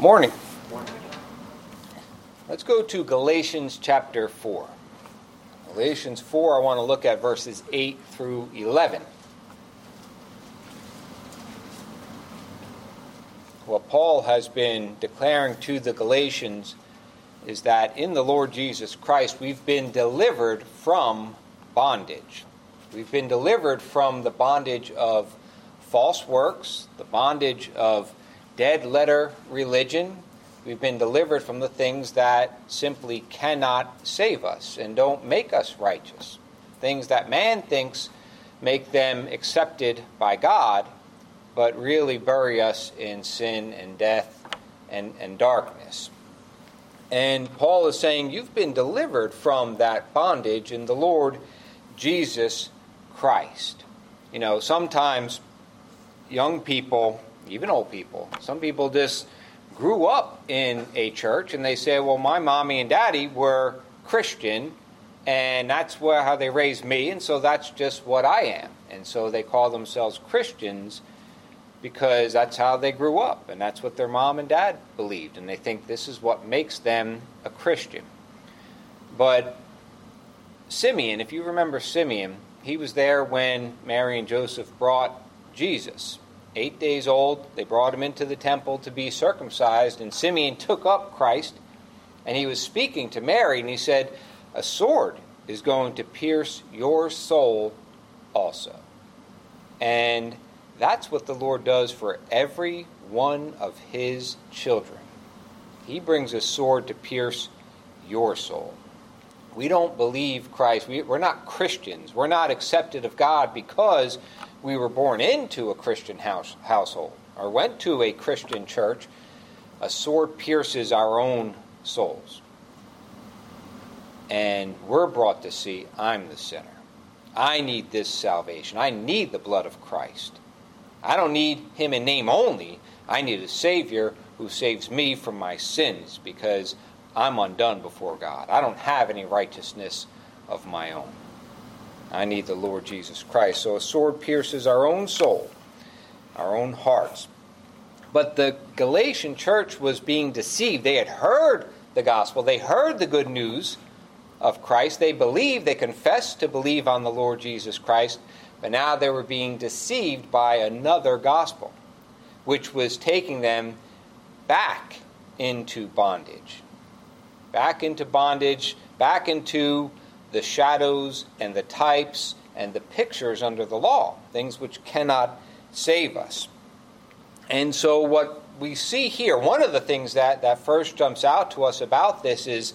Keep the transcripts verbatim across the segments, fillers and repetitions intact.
Morning. Let's go to Galatians chapter four. Galatians four, I want to look at verses eight through eleven. What Paul has been declaring to the Galatians is that in the Lord Jesus Christ we've been delivered from bondage. We've been delivered from the bondage of false works, the bondage of dead letter religion. We've been delivered from the things that simply cannot save us and don't make us righteous. Things that man thinks make them accepted by God, but really bury us in sin and death and, and darkness. And Paul is saying you've been delivered from that bondage in the Lord Jesus Christ. You know, sometimes young people, even old people, some people just grew up in a church and they say, well, my mommy and daddy were Christian and that's where how they raised me, and so that's just what I am. And so they call themselves Christians because that's how they grew up and that's what their mom and dad believed, and they think this is what makes them a Christian. But Simeon, if you remember Simeon, he was there when Mary and Joseph brought Jesus. Eight days old, they brought him into the temple to be circumcised, and Simeon took up Christ, and he was speaking to Mary, and he said, a sword is going to pierce your soul also. And that's what the Lord does for every one of his children. He brings a sword to pierce your soul. We don't believe Christ. We, we're not Christians. We're not accepted of God because we were born into a Christian house, household or went to a Christian church. A sword pierces our own souls. And we're brought to see, I'm the sinner. I need this salvation. I need the blood of Christ. I don't need him in name only. I need a Savior who saves me from my sins because I'm undone before God. I don't have any righteousness of my own. I need the Lord Jesus Christ. So a sword pierces our own soul, our own hearts. But the Galatian church was being deceived. They had heard the gospel. They heard the good news of Christ. They believed, they confessed to believe on the Lord Jesus Christ. But now they were being deceived by another gospel, which was taking them back into bondage. Back into bondage, back into the shadows and the types and the pictures under the law, things which cannot save us. And so what we see here, one of the things that, that first jumps out to us about this is,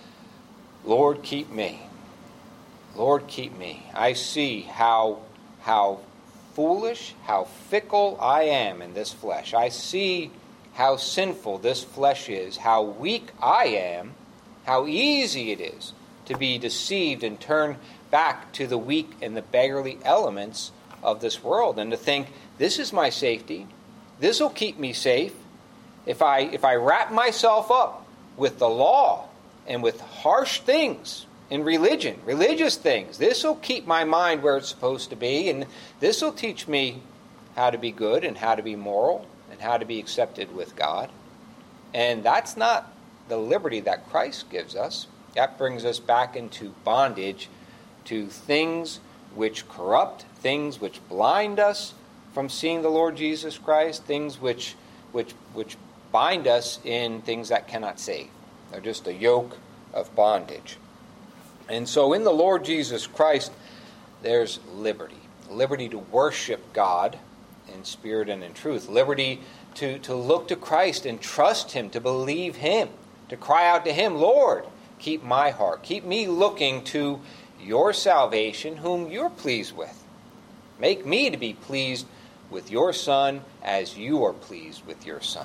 Lord, keep me. Lord, keep me. I see how, how foolish, how fickle I am in this flesh. I see how sinful this flesh is, how weak I am, how easy it is to be deceived and turn back to the weak and the beggarly elements of this world, and to think, this is my safety, this will keep me safe. If I if I wrap myself up with the law and with harsh things in religion, religious things, this will keep my mind where it's supposed to be, and this will teach me how to be good and how to be moral and how to be accepted with God. And that's not the liberty that Christ gives us. That brings us back into bondage to things which corrupt, things which blind us from seeing the Lord Jesus Christ, things which which which bind us in things that cannot save. They're just a yoke of bondage. And so in the Lord Jesus Christ, there's liberty. Liberty to worship God in spirit and in truth. Liberty to, to look to Christ and trust him, to believe him, to cry out to him, Lord, keep my heart. Keep me looking to your salvation, whom you're pleased with. Make me to be pleased with your Son as you are pleased with your Son.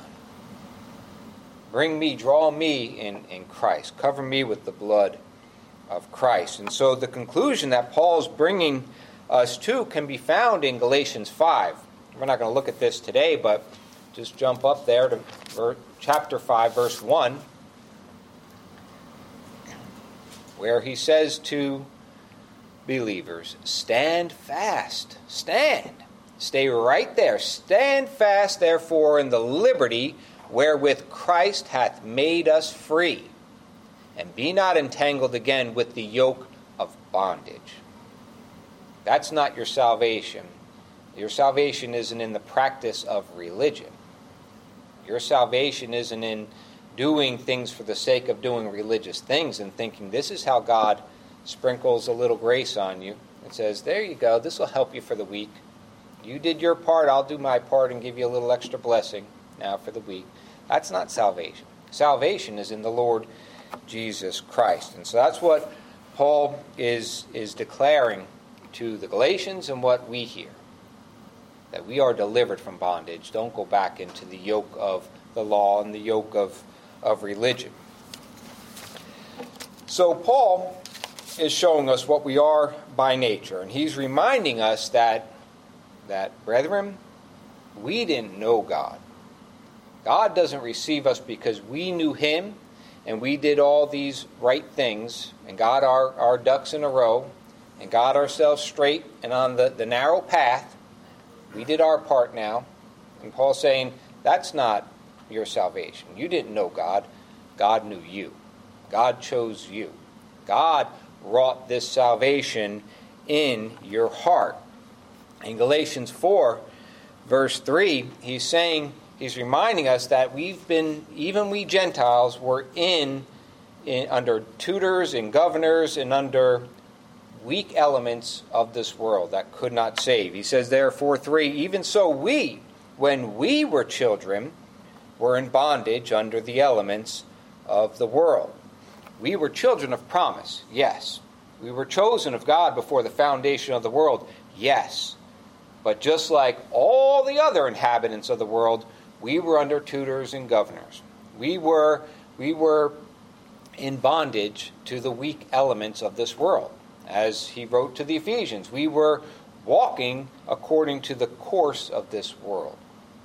Bring me, draw me in, in Christ. Cover me with the blood of Christ. And so the conclusion that Paul's bringing us to can be found in Galatians five. We're not going to look at this today, but just jump up there to chapter five, verse one. Where he says to believers, stand fast, stand. Stay right there. Stand fast, therefore, in the liberty wherewith Christ hath made us free, and be not entangled again with the yoke of bondage. That's not your salvation. Your salvation isn't in the practice of religion. Your salvation isn't in doing things for the sake of doing religious things and thinking this is how God sprinkles a little grace on you and says, there you go, this will help you for the week. You did your part, I'll do my part and give you a little extra blessing now for the week. That's not salvation. Salvation is in the Lord Jesus Christ. And so that's what Paul is, is declaring to the Galatians and what we hear. That we are delivered from bondage. Don't go back into the yoke of the law and the yoke of, of religion. So Paul is showing us what we are by nature. And he's reminding us that, that brethren, we didn't know God. God doesn't receive us because we knew him and we did all these right things and got our, our ducks in a row and got ourselves straight and on the, the narrow path. We did our part now. And Paul's saying, that's not your salvation. You didn't know God. God knew you. God chose you. God wrought this salvation in your heart. In Galatians four, verse three, he's saying, he's reminding us that we've been, even we Gentiles, were in, in under tutors and governors and under weak elements of this world that could not save. He says there, four three, even so we, when we were children, were in bondage under the elements of the world. We were children of promise, yes. We were chosen of God before the foundation of the world, yes. But just like all the other inhabitants of the world, we were under tutors and governors. We were, we were in bondage to the weak elements of this world. As he wrote to the Ephesians, we were walking according to the course of this world,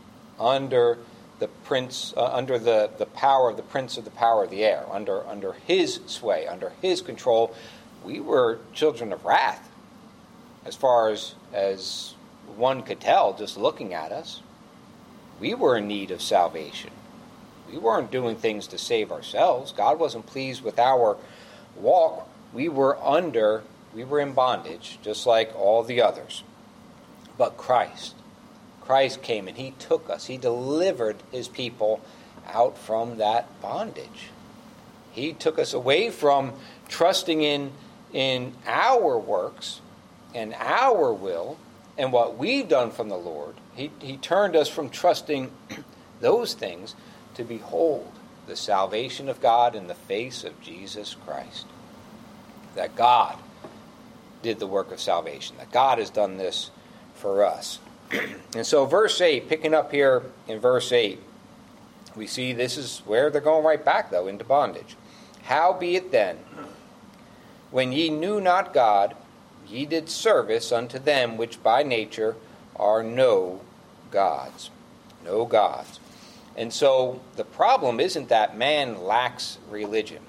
under the prince, uh, under the, the power of the prince of the power of the air, under under his sway, under his control. We were children of wrath, as far as as one could tell just looking at us. We were in need of salvation. We weren't doing things to save ourselves. God wasn't pleased with our walk. We were under, we were in bondage, just like all the others. But Christ, Christ came and he took us. He delivered his people out from that bondage. He took us away from trusting in, in our works and our will and what we've done from the Lord. He, he turned us from trusting those things to behold the salvation of God in the face of Jesus Christ. That God did the work of salvation. That God has done this for us. And so verse eight, picking up here in verse eight, we see this is where they're going right back, though, into bondage. Howbeit then, when ye knew not God, ye did service unto them which by nature are no gods. No gods. And so the problem isn't that man lacks religion.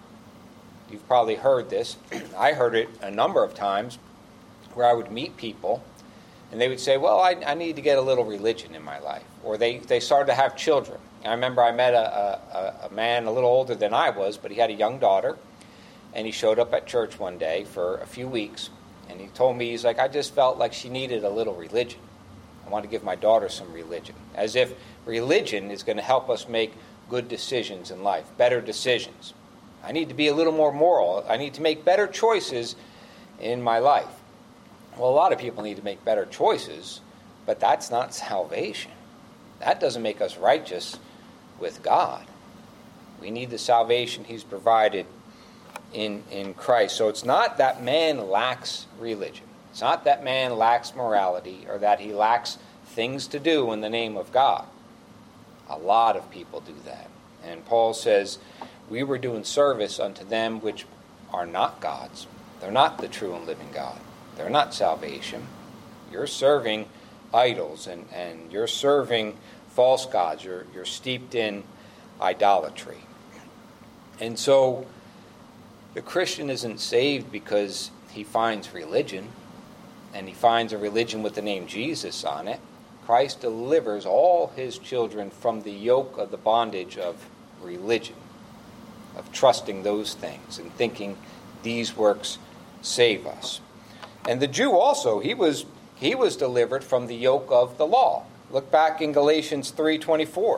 You've probably heard this. I heard it a number of times where I would meet people and they would say, well, I, I need to get a little religion in my life. Or they, they started to have children. I remember I met a, a, a man a little older than I was, but he had a young daughter. And he showed up at church one day for a few weeks. And he told me, he's like, I just felt like she needed a little religion. I want to give my daughter some religion. As if religion is going to help us make good decisions in life, better decisions. I need to be a little more moral. I need to make better choices in my life. Well, a lot of people need to make better choices, but that's not salvation. That doesn't make us righteous with God. We need the salvation he's provided in, in Christ. So it's not that man lacks religion. It's not that man lacks morality or that he lacks things to do in the name of God. A lot of people do that. And Paul says, we were doing service unto them which are not gods. They're not the true and living God. They're not salvation. You're serving idols and, and you're serving false gods. You're, you're steeped in idolatry. And so the Christian isn't saved because he finds religion and he finds a religion with the name Jesus on it. Christ delivers all his children from the yoke of the bondage of religion, of trusting those things and thinking these works save us. And the Jew also, he was he was delivered from the yoke of the law. Look back in Galatians three twenty-four.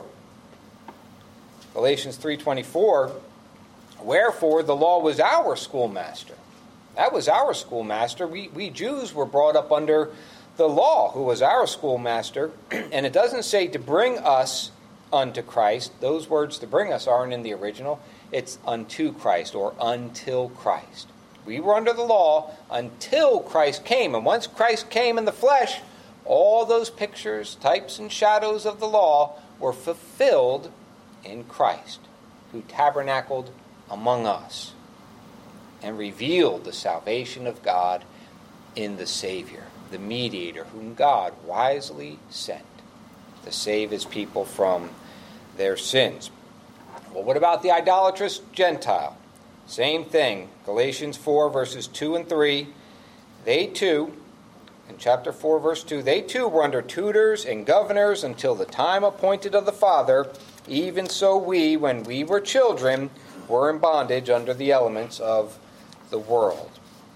Galatians three twenty-four, wherefore the law was our schoolmaster. That was our schoolmaster. We, we Jews were brought up under the law, who was our schoolmaster. And it doesn't say to bring us unto Christ. Those words to bring us aren't in the original. It's unto Christ or until Christ. We were under the law until Christ came. And once Christ came in the flesh, all those pictures, types, and shadows of the law were fulfilled in Christ, who tabernacled among us and revealed the salvation of God in the Savior, the mediator whom God wisely sent to save his people from their sins. Well, what about the idolatrous Gentile? Same thing. Galatians four, verses two and three. They too, in chapter four, verse two, they too were under tutors and governors until the time appointed of the Father. Even so we, when we were children, were in bondage under the elements of the world.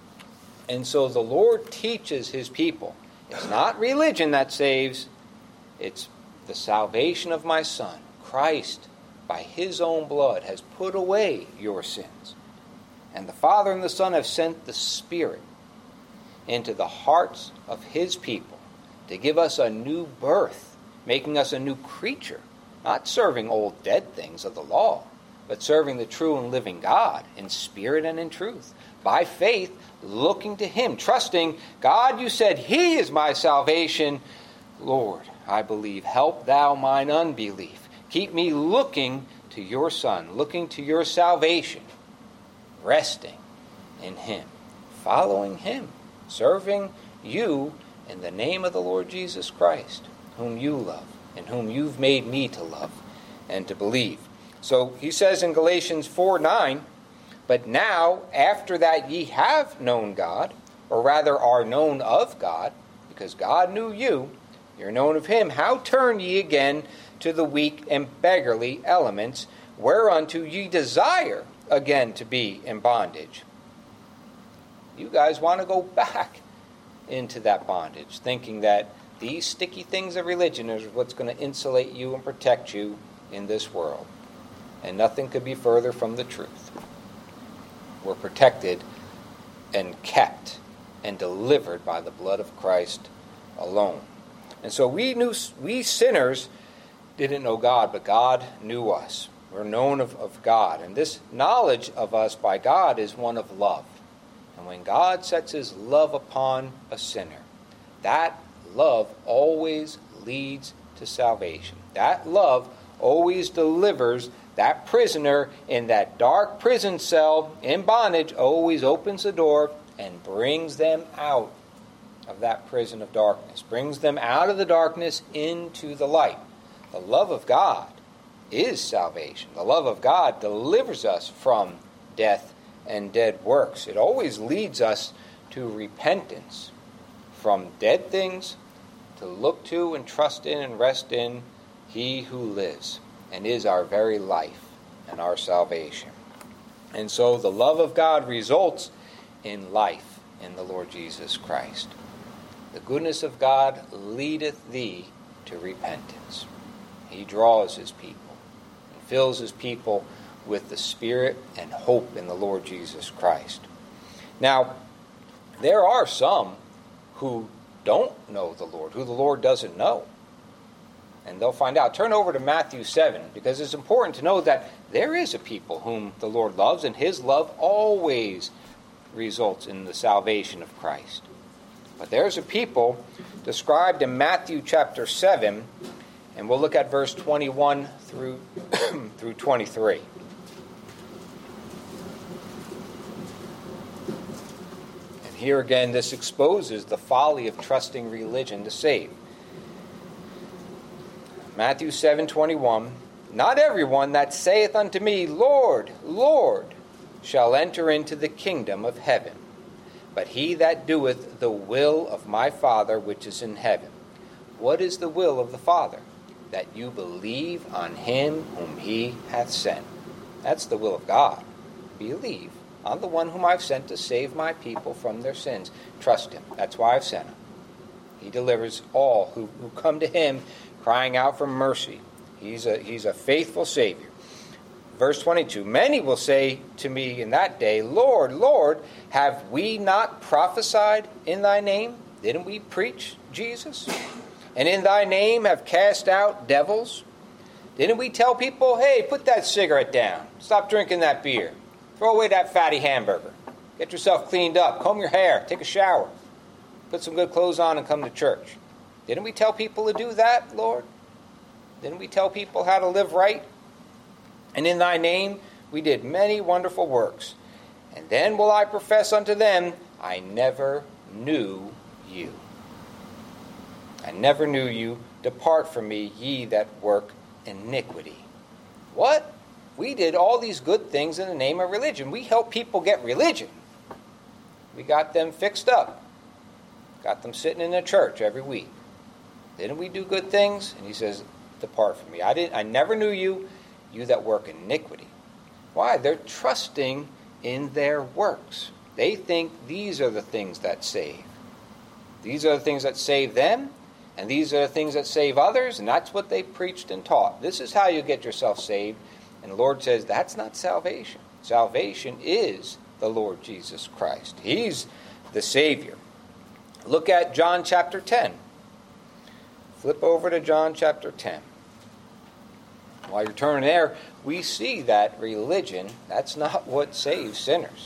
And so the Lord teaches his people. It's not religion that saves. It's the salvation of my Son. Christ, by his own blood, has put away your sins. And the Father and the Son have sent the Spirit into the hearts of his people to give us a new birth, making us a new creature, not serving old dead things of the law, but serving the true and living God in spirit and in truth. By faith, looking to him, trusting, God, you said, he is my salvation. Lord, I believe, help thou mine unbelief. Keep me looking to your Son, looking to your salvation, resting in him, following him, serving you in the name of the Lord Jesus Christ, whom you love and whom you've made me to love and to believe. So he says in Galatians four nine, but now, after that ye have known God, or rather are known of God, because God knew you, you're known of him, how turn ye again to the weak and beggarly elements, whereunto ye desire again to be in bondage? You guys want to go back into that bondage, thinking that these sticky things of religion is what's going to insulate you and protect you in this world. And nothing could be further from the truth. We're protected and kept and delivered by the blood of Christ alone. And so we knew, we sinners didn't know God, but God knew us. We're known of, of God. And this knowledge of us by God is one of love. And when God sets his love upon a sinner, that love always leads to salvation. That love always delivers that prisoner in that dark prison cell in bondage, always opens the door and brings them out of that prison of darkness, brings them out of the darkness into the light. The love of God is salvation. The love of God delivers us from death and dead works. It always leads us to repentance from dead things, to look to and trust in and rest in he who lives and is our very life and our salvation. And so the love of God results in life in the Lord Jesus Christ. The goodness of God leadeth thee to repentance. He draws his people and fills his people with the Spirit and hope in the Lord Jesus Christ. Now, there are some who don't know the Lord, who the Lord doesn't know. And they'll find out. Turn over to Matthew seven, because it's important to know that there is a people whom the Lord loves, and his love always results in the salvation of Christ. But there's a people described in Matthew chapter seven, and we'll look at verse twenty-one through, through twenty-three. And here again, this exposes the folly of trusting religion to save. Matthew seven twenty-one, not everyone that saith unto me, Lord, Lord, shall enter into the kingdom of heaven, but he that doeth the will of my Father which is in heaven. what is the will of the Father? That you believe on him whom he hath sent. That's the will of God. Believe on the one whom I've sent to save my people from their sins. Trust him. That's why I've sent him. He delivers all who, who come to him crying out for mercy. He's a, he's a faithful Savior. Verse twenty-two, many will say to me in that day, Lord, Lord, have we not prophesied in thy name? Didn't we preach Jesus? And in thy name have cast out devils? Didn't we tell people, hey, put that cigarette down. Stop drinking that beer. Throw away that fatty hamburger. Get yourself cleaned up. Comb your hair. Take a shower. Put some good clothes on and come to church. Didn't we tell people to do that, Lord? Didn't we tell people how to live right? And in thy name we did many wonderful works. And then will I profess unto them, I never knew you. I never knew you. Depart from me, ye that work iniquity. What? We did all these good things in the name of religion. We helped people get religion. We got them fixed up. Got them sitting in a church every week. Didn't we do good things? And he says, depart from me. I didn't. I never knew you, you that work iniquity. Why? They're trusting in their works. They think these are the things that save. These are the things that save them, and these are the things that save others, and that's what they preached and taught. This is how you get yourself saved. And the Lord says that's not salvation. Salvation is the Lord Jesus Christ. He's the Savior. Look at John chapter ten. Flip over to John chapter ten. While you're turning there, we see that religion, that's not what saves sinners.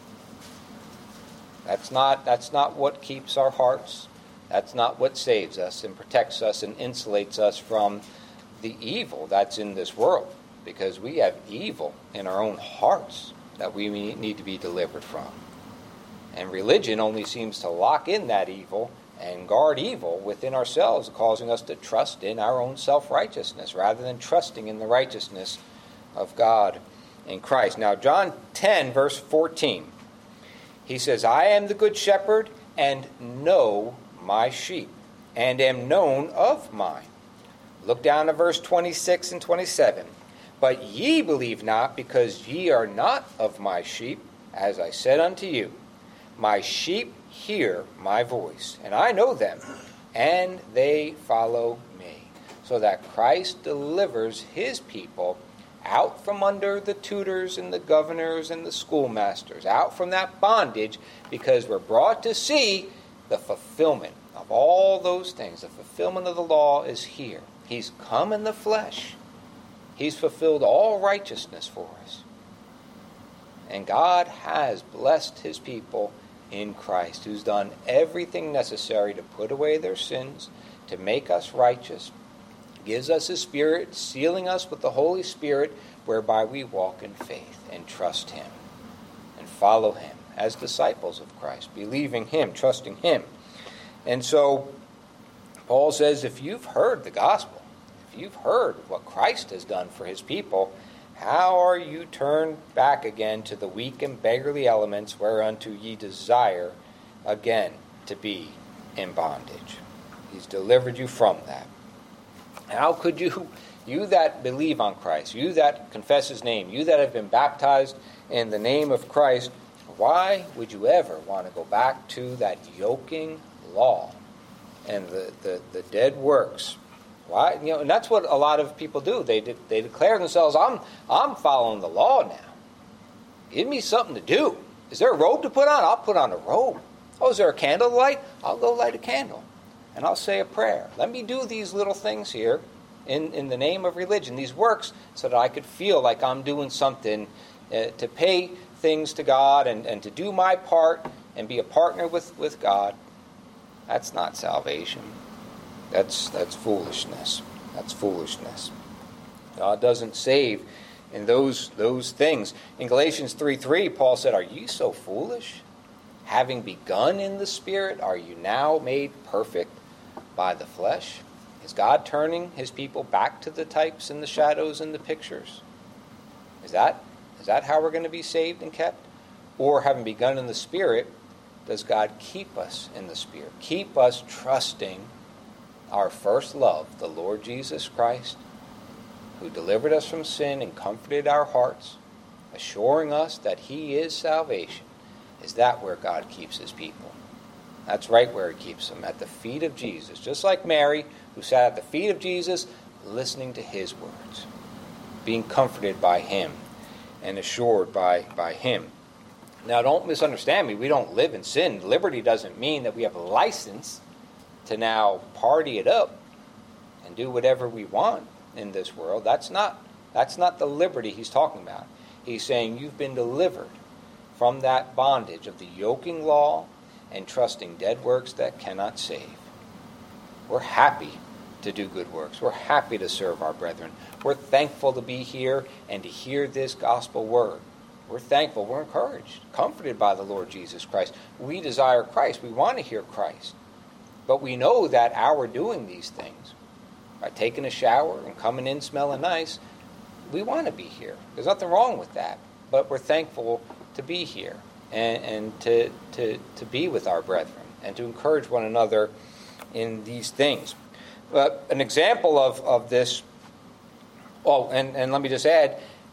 That's not, that's not what keeps our hearts. That's not what saves us and protects us and insulates us from the evil that's in this world. Because we have evil in our own hearts that we need to be delivered from. And religion only seems to lock in that evil and guard evil within ourselves, causing us to trust in our own self-righteousness rather than trusting in the righteousness of God in Christ. Now, John ten, verse fourteen, he says, I am the good shepherd and know my sheep, and am known of mine. Look down to verse twenty-six and twenty-seven. But ye believe not, because ye are not of my sheep, as I said unto you. My sheep hear my voice, and I know them, and they follow me. So that Christ delivers his people out from under the tutors and the governors and the schoolmasters, out from that bondage, because we're brought to see the fulfillment of all those things. The fulfillment of the law is here. He's come in the flesh. He's fulfilled all righteousness for us. And God has blessed his people in Christ, who's done everything necessary to put away their sins, to make us righteous, gives us his Spirit, sealing us with the Holy Spirit, whereby we walk in faith and trust him and follow him as disciples of Christ, believing him, trusting him. And so Paul says, if you've heard the gospel, if you've heard what Christ has done for his people, how are you turned back again to the weak and beggarly elements whereunto ye desire again to be in bondage? He's delivered you from that. How could you, you that believe on Christ, you that confess his name, you that have been baptized in the name of Christ, why would you ever want to go back to that yoking law and the, the, the dead works? Why? You know, and that's what a lot of people do. They de- they declare themselves, I'm I'm following the law now. Give me something to do. Is there a robe to put on? I'll put on a robe. Oh, is there a candle to light? I'll go light a candle. And I'll say a prayer. Let me do these little things here in, in the name of religion, these works, so that I could feel like I'm doing something uh, to pay things to God and, and to do my part and be a partner with, with God. That's not salvation. That's that's foolishness. That's foolishness. God doesn't save in those those things. In Galatians three three, Paul said, are you so foolish? Having begun in the Spirit, are you now made perfect by the flesh? Is God turning his people back to the types and the shadows and the pictures? Is that is that how we're going to be saved and kept? Or having begun in the Spirit, does God keep us in the Spirit? Keep us trusting our first love, the Lord Jesus Christ, who delivered us from sin and comforted our hearts, assuring us that he is salvation, is that where God keeps his people. That's right where he keeps them, at the feet of Jesus. Just like Mary, who sat at the feet of Jesus, listening to his words, being comforted by him and assured by, by him. Now, don't misunderstand me. We don't live in sin. Liberty doesn't mean that we have a license to now party it up and do whatever we want in this world. That's not, that's not the liberty he's talking about. He's saying you've been delivered from that bondage of the yoking law and trusting dead works that cannot save. We're happy to do good works. We're happy to serve our brethren. We're thankful to be here and to hear this gospel word. We're thankful. We're encouraged, comforted by the Lord Jesus Christ. We desire Christ. We want to hear Christ. But we know that our doing these things, by taking a shower and coming in smelling nice, we want to be here. There's nothing wrong with that. But we're thankful to be here and, and to, to, to be with our brethren and to encourage one another in these things. But an example of, of this, oh, and, and let me just add,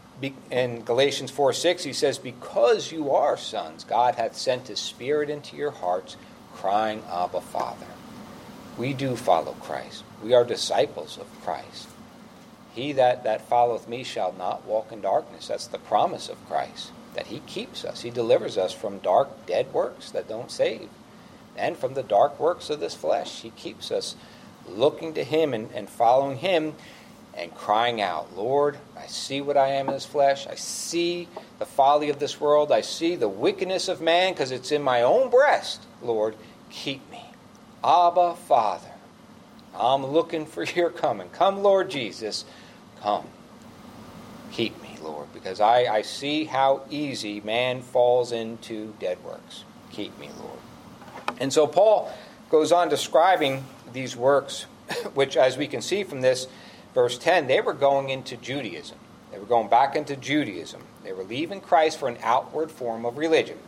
in Galatians four six, he says, because you are sons, God hath sent his Spirit into your hearts, crying, Abba, Father. We do follow Christ. We are disciples of Christ. He that, that followeth me shall not walk in darkness. That's the promise of Christ, that he keeps us. He delivers us from dark, dead works that don't save, and from the dark works of this flesh. He keeps us looking to him and, and following him and crying out, Lord, I see what I am in this flesh. I see the folly of this world. I see the wickedness of man because it's in my own breast. Lord, keep me. Abba, Father, I'm looking for your coming. Come, Lord Jesus, come. Keep me, Lord, because I, I see how easy man falls into dead works. Keep me, Lord. And so Paul goes on describing these works, which, as we can see from this, verse ten, they were going into Judaism. They were going back into Judaism. They were leaving Christ for an outward form of religion.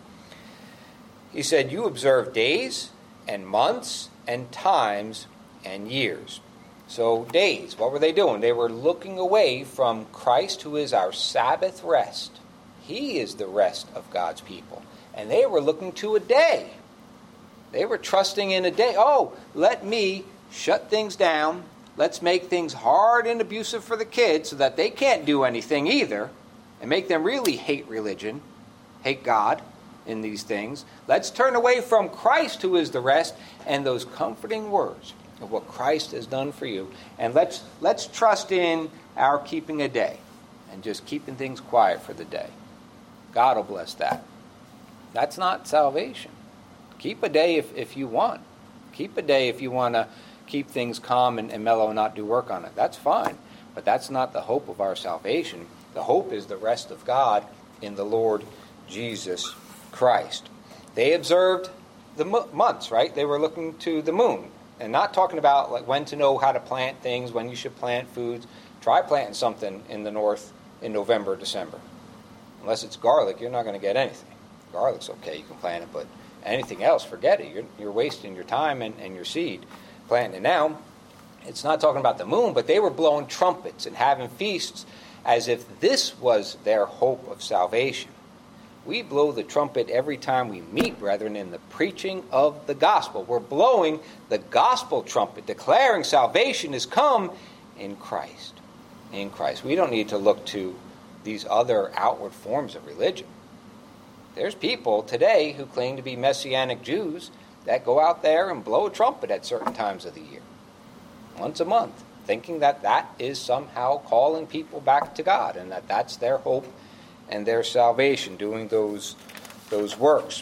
He said, you observe days and months and times and years. So days, what were they doing? They were looking away from Christ, who is our Sabbath rest. He is the rest of God's people. And they were looking to a day. They were trusting in a day. Oh, let me shut things down. Let's make things hard and abusive for the kids so that they can't do anything either, and make them really hate religion, hate God in these things. Let's turn away from Christ, who is the rest, and those comforting words of what Christ has done for you. And let's let's trust in our keeping a day and just keeping things quiet for the day. God will bless that. That's not salvation. Keep a day if, if you want. Keep a day if you want to keep things calm and, and mellow and not do work on it. That's fine. But that's not the hope of our salvation. The hope is the rest of God in the Lord Jesus Christ. They observed the mo- months, right? They were looking to the moon. And not talking about like when to know how to plant things, when you should plant foods. Try planting something in the north in November or December. Unless it's garlic, you're not going to get anything. Garlic's okay, you can plant it, but anything else, forget it. You're, you're wasting your time and, and your seed planting it now. It's not talking about the moon, but they were blowing trumpets and having feasts as if this was their hope of salvation. We blow the trumpet every time we meet, brethren, in the preaching of the gospel. We're blowing the gospel trumpet, declaring salvation is come in Christ. In Christ. We don't need to look to these other outward forms of religion. There's people today who claim to be Messianic Jews that go out there and blow a trumpet at certain times of the year, once a month, thinking that that is somehow calling people back to God and that that's their hope and their salvation, doing those, those works.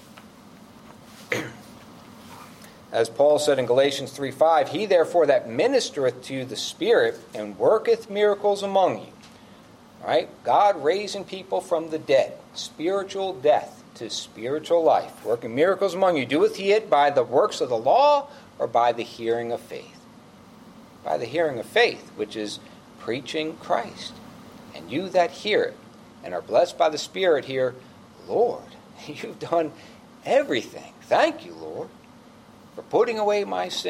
As Paul said in Galatians three five, he therefore that ministereth to the Spirit and worketh miracles among you. All right? God raising people from the dead, spiritual death to spiritual life, working miracles among you. Doeth he it by the works of the law or by the hearing of faith? By the hearing of faith, which is preaching Christ. And you that hear it and are blessed by the Spirit hear, Lord, you've done everything. Thank you, Lord, for putting away my sin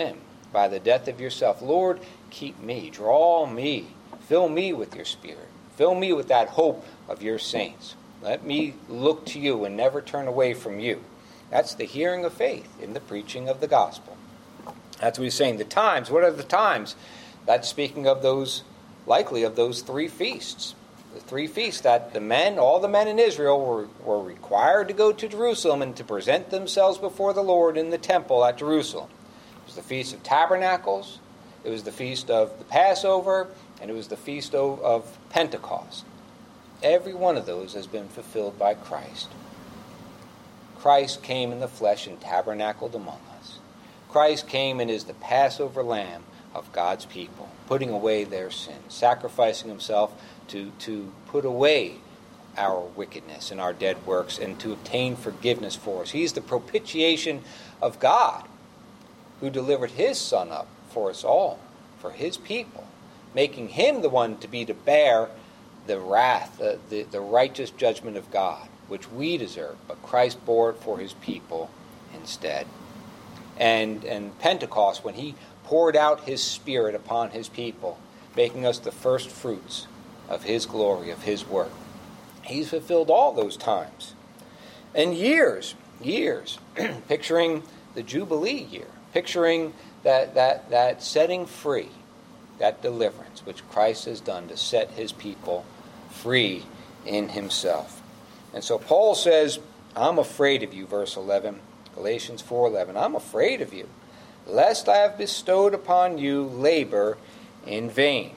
by the death of yourself. Lord, keep me, draw me, fill me with your Spirit. Fill me with that hope of your saints. Let me look to you and never turn away from you. That's the hearing of faith in the preaching of the gospel. That's what he's saying. The times, what are the times? That's speaking of those, likely of those three feasts. The three feasts that the men, all the men in Israel were, were required to go to Jerusalem and to present themselves before the Lord in the temple at Jerusalem. It was the Feast of Tabernacles, it was the Feast of the Passover, and it was the Feast of, of Pentecost. Every one of those has been fulfilled by Christ. Christ came in the flesh and tabernacled among us. Christ came and is the Passover lamb of God's people, putting away their sins, sacrificing himself to, to put away our wickedness and our dead works and to obtain forgiveness for us. He's the propitiation of God who delivered his Son up for us all, for his people, making him the one to be to bear the wrath, the, the, the righteous judgment of God, which we deserve, but Christ bore it for his people instead. And, and Pentecost, when he poured out his Spirit upon his people, making us the first fruits of his glory, of his work. He's fulfilled all those times. And years, years, picturing the Jubilee year, picturing that, that, that setting free, that deliverance which Christ has done to set his people free in himself. And so Paul says, I'm afraid of you, verse eleven, Galatians four eleven. I'm afraid of you, lest I have bestowed upon you labor in vain.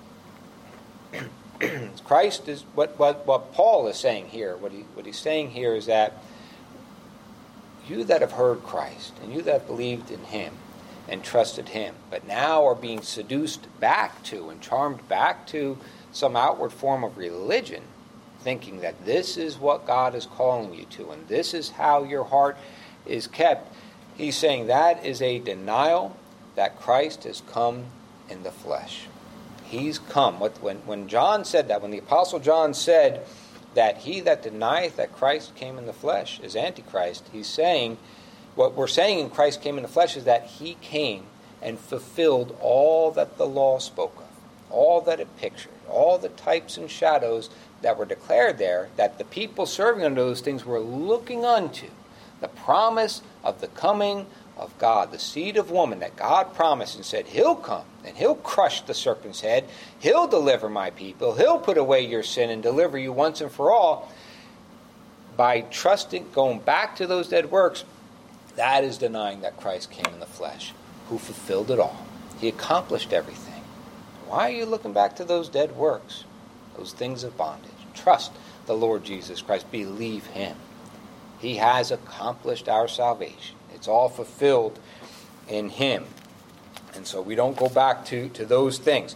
Christ is what, what, what Paul is saying here. What he what he's saying here is that you that have heard Christ and you that have believed in him and trusted him, but now are being seduced back to and charmed back to some outward form of religion, thinking that this is what God is calling you to and this is how your heart is kept. He's saying that is a denial that Christ has come in the flesh. He's come. When, when John said that, when the Apostle John said that he that denieth that Christ came in the flesh is Antichrist, he's saying, what we're saying in Christ came in the flesh is that he came and fulfilled all that the law spoke of, all that it pictured, all the types and shadows that were declared there, that the people serving under those things were looking unto. The promise of the coming of God, the seed of woman that God promised and said, he'll come and he'll crush the serpent's head. He'll deliver my people. He'll put away your sin and deliver you once and for all. By trusting, going back to those dead works, that is denying that Christ came in the flesh, who fulfilled it all. He accomplished everything. Why are you looking back to those dead works, those things of bondage? Trust the Lord Jesus Christ. Believe him. He has accomplished our salvation. It's all fulfilled in him. And so we don't go back to, to those things.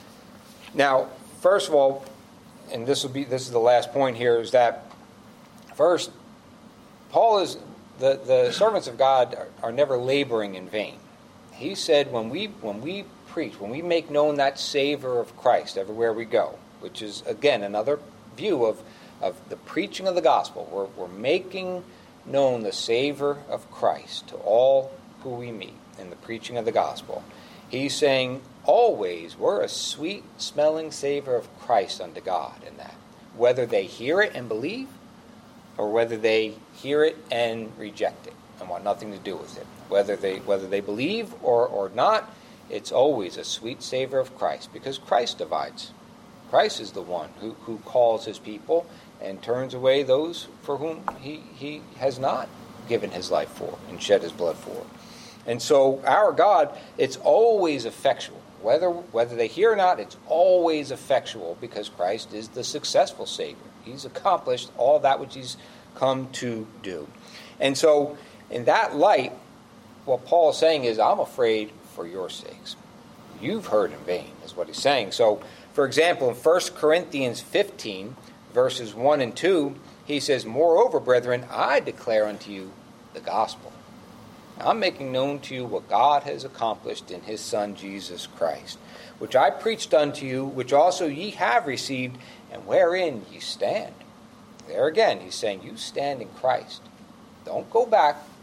Now, first of all, and this will be this is the last point here, is that first, Paul is the, the servants of God are, are never laboring in vain. He said when we when we preach, when we make known that savor of Christ everywhere we go, which is again another view of, of the preaching of the gospel, we're, we're making known the savor of Christ to all who we meet in the preaching of the gospel. He's saying always we're a sweet smelling savor of Christ unto God in that. Whether they hear it and believe, or whether they hear it and reject it and want nothing to do with it. Whether they whether they believe or, or not, it's always a sweet savor of Christ, because Christ divides. Christ is the one who, who calls his people and turns away those for whom he, he has not given his life for and shed his blood for. And so our God, it's always effectual. Whether whether they hear or not, it's always effectual, because Christ is the successful Savior. He's accomplished all that which he's come to do. And so in that light, what Paul is saying is, I'm afraid for your sakes. You've heard in vain, is what he's saying. So, for example, in First Corinthians fifteen, verses one and two, he says, moreover, brethren, I declare unto you the gospel. I'm making known to you what God has accomplished in his Son, Jesus Christ, which I preached unto you, which also ye have received, and wherein ye stand. There again, he's saying, you stand in Christ. Don't go back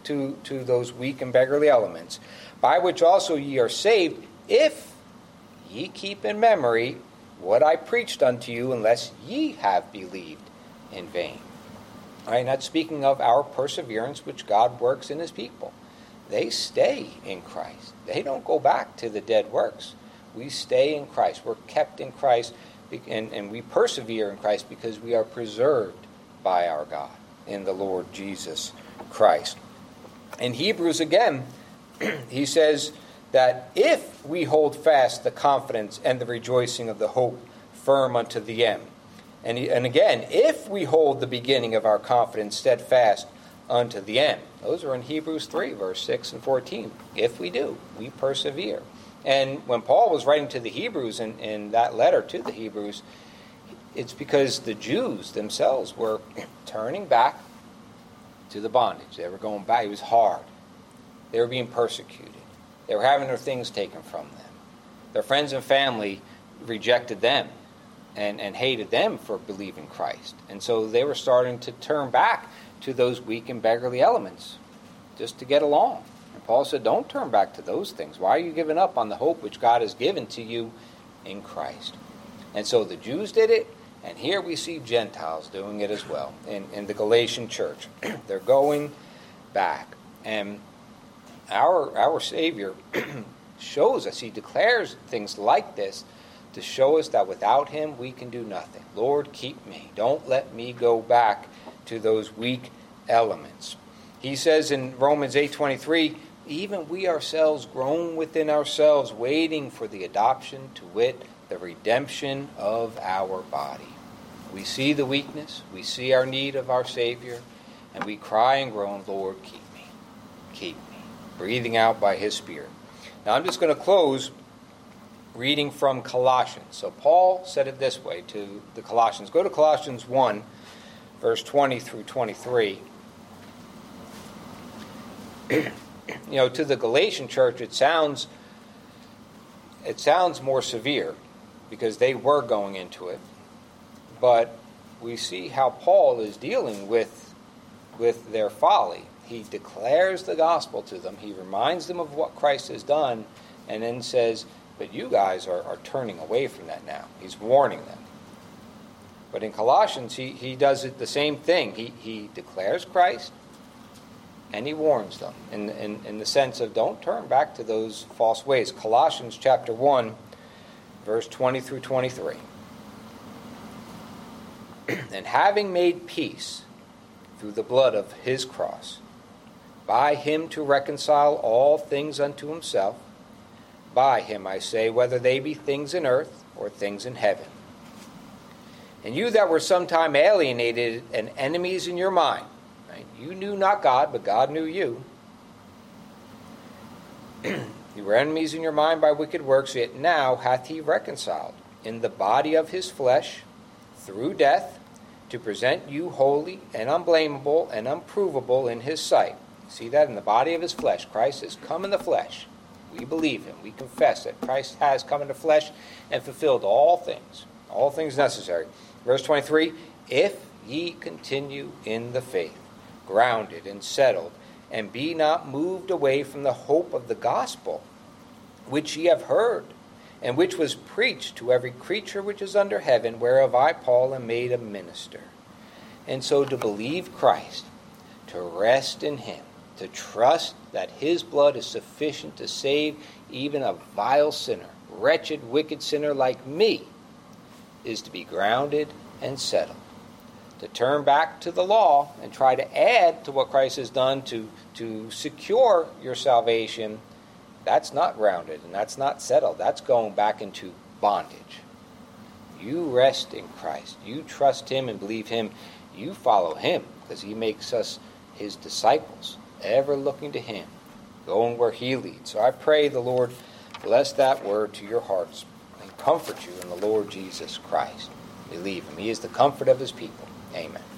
to, to those weak and beggarly elements, by which also ye are saved, if ye keep in memory what I preached unto you, unless ye have believed in vain. All right, not speaking of our perseverance, which God works in his people. They stay in Christ. They don't go back to the dead works. We stay in Christ. We're kept in Christ, and, and we persevere in Christ because we are preserved by our God in the Lord Jesus Christ. In Hebrews again, he says that if we hold fast the confidence and the rejoicing of the hope firm unto the end, and, he, and again, if we hold the beginning of our confidence steadfast unto the end. Those are in Hebrews three, verse six and fourteen. If we do, we persevere. And when Paul was writing to the Hebrews in, in that letter to the Hebrews, it's because the Jews themselves were turning back to the bondage. They were going back. It was hard. They were being persecuted. They were having their things taken from them. Their friends and family rejected them and, and hated them for believing Christ. And so they were starting to turn back to those weak and beggarly elements just to get along. And Paul said, don't turn back to those things. Why are you giving up on the hope which God has given to you in Christ? And so the Jews did it, and here we see Gentiles doing it as well in, in the Galatian church. They're going back. And our, our Savior shows us, he declares things like this to show us that without him we can do nothing. Lord, keep me. Don't let me go back to those weak elements. He says in Romans eight twenty-three, even we ourselves groan within ourselves, waiting for the adoption, to wit, the redemption of our body. We see the weakness, we see our need of our Savior, and we cry and groan, Lord, keep me, keep me, breathing out by his Spirit. Now I'm just going to close reading from Colossians. So Paul said it this way to the Colossians. Go to Colossians one, verse twenty through twenty-three. You know, to the Galatian church, it sounds it sounds more severe because they were going into it. But we see how Paul is dealing with with their folly. He declares the gospel to them. He reminds them of what Christ has done, and then says, but you guys are, are turning away from that now. He's warning them. But in Colossians, he, he does it the same thing. He he declares Christ, and he warns them in, in, in the sense of don't turn back to those false ways. Colossians chapter one, verse twenty through twenty-three. And having made peace through the blood of his cross, by him to reconcile all things unto himself, by him, I say, whether they be things in earth or things in heaven. And you that were sometime alienated and enemies in your mind, right? You knew not God, but God knew you. You were enemies in your mind by wicked works, yet now hath he reconciled in the body of his flesh through death, to present you holy and unblameable and unprovable in his sight. See that in the body of his flesh. Christ has come in the flesh. We believe him. We confess that Christ has come in the flesh and fulfilled all things, all things necessary. Verse twenty-three, if ye continue in the faith, grounded and settled, and be not moved away from the hope of the gospel, which ye have heard, and which was preached to every creature which is under heaven, whereof I, Paul, am made a minister. And so to believe Christ, to rest in him, to trust that his blood is sufficient to save even a vile sinner, wretched, wicked sinner like me, is to be grounded and settled. To turn back to the law and try to add to what Christ has done to, to secure your salvation, that's not grounded and that's not settled. That's going back into bondage. You rest in Christ. You trust him and believe him. You follow him because he makes us his disciples, ever looking to him, going where he leads. So I pray the Lord bless that word to your hearts and comfort you in the Lord Jesus Christ. Believe him. He is the comfort of his people. Amen.